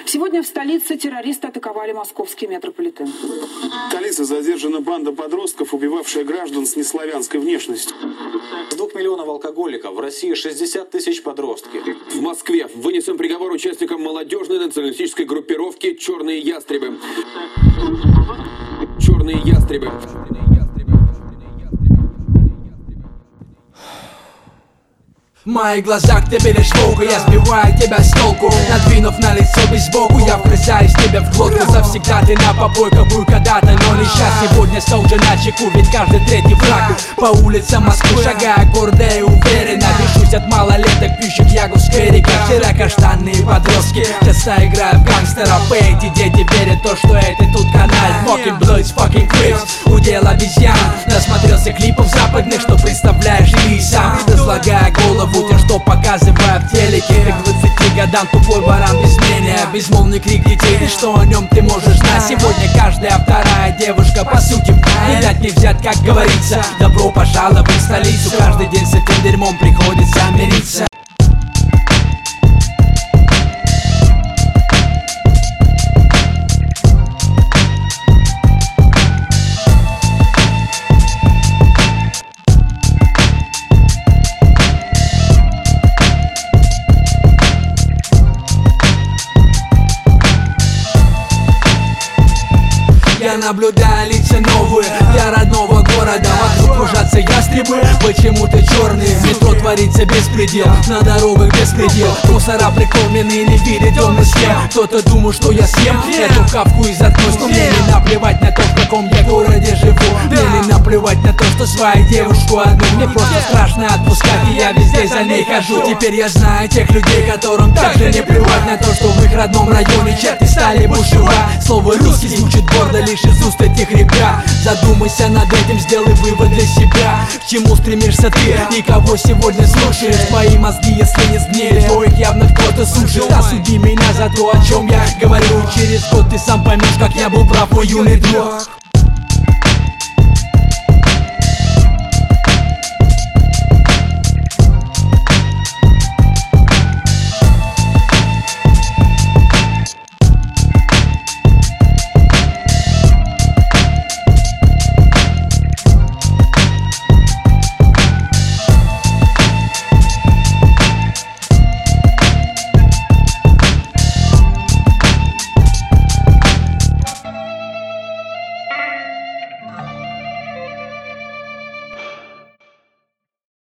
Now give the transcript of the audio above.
Сегодня в столице террористы атаковали московский метрополитен. В столице задержана банда подростков, убивавшая граждан с неславянской внешностью. С 2 миллионов алкоголиков в России 60 тысяч подростки. В Москве вынесен приговор участникам молодежной националистической группировки «Черные ястребы». «Черные ястребы». В моих глазах ты берешь волку, я сбиваю тебя с толку. Надвинув на лицо бейсболку, я вгрызаюсь тебе в глотку. Завсегда ты на побойках был когда-то, но не сейчас. Сегодня стол же на чеку, ведь каждый третий враг. По улицам Москвы шагая гордо и уверенно. Вешусь от малолеток, пьющих ягу в сквере. Как вчера каштанные подростки часто играют в гангстеров. И эти дети верят в то, что это тут канал. Fucking Bloods, fucking Crips, удел обезьян. Насмотрелся клипов западных, что представляешь и сам. Разлагая голову тем, что показываю в телеке. К 20 годам тупой баран без мнения. Безмолвный крик детей, и что о нем ты можешь знать? Сегодня каждая вторая девушка по сути не дать не взять, как говорится. Добро пожаловать в столицу. Каждый день с этим дерьмом приходится мириться. Я наблюдаю лица новые для родного города. Вокруг кружатся ястребы, почему-то черные. В метро творится беспредел, на дорогах беспредел. Мусора прикормленные, не видят темный схем. Кто-то думал, что я съем эту капку и заткнусь. Но мне не наплевать на то, в каком я городе живу. Мне не наплевать на то, что свою девушку одну. Мне просто страшно отпускать, и я везде за ней хожу. Теперь я знаю тех людей, которым также не плевать на то, что в их родном районе черти стали бушевать. Слово русский звучит гордо лишь из уст этих ребят. Задумайся над этим, сделай вывод для себя. К чему стремишься ты и кого сегодня слушаешь? Твои мозги, если не сгнили, то их явно кто-то сушит. Осуди меня за то, о чем я говорю. Через год ты сам поймешь, как я был прав, мой юный друг.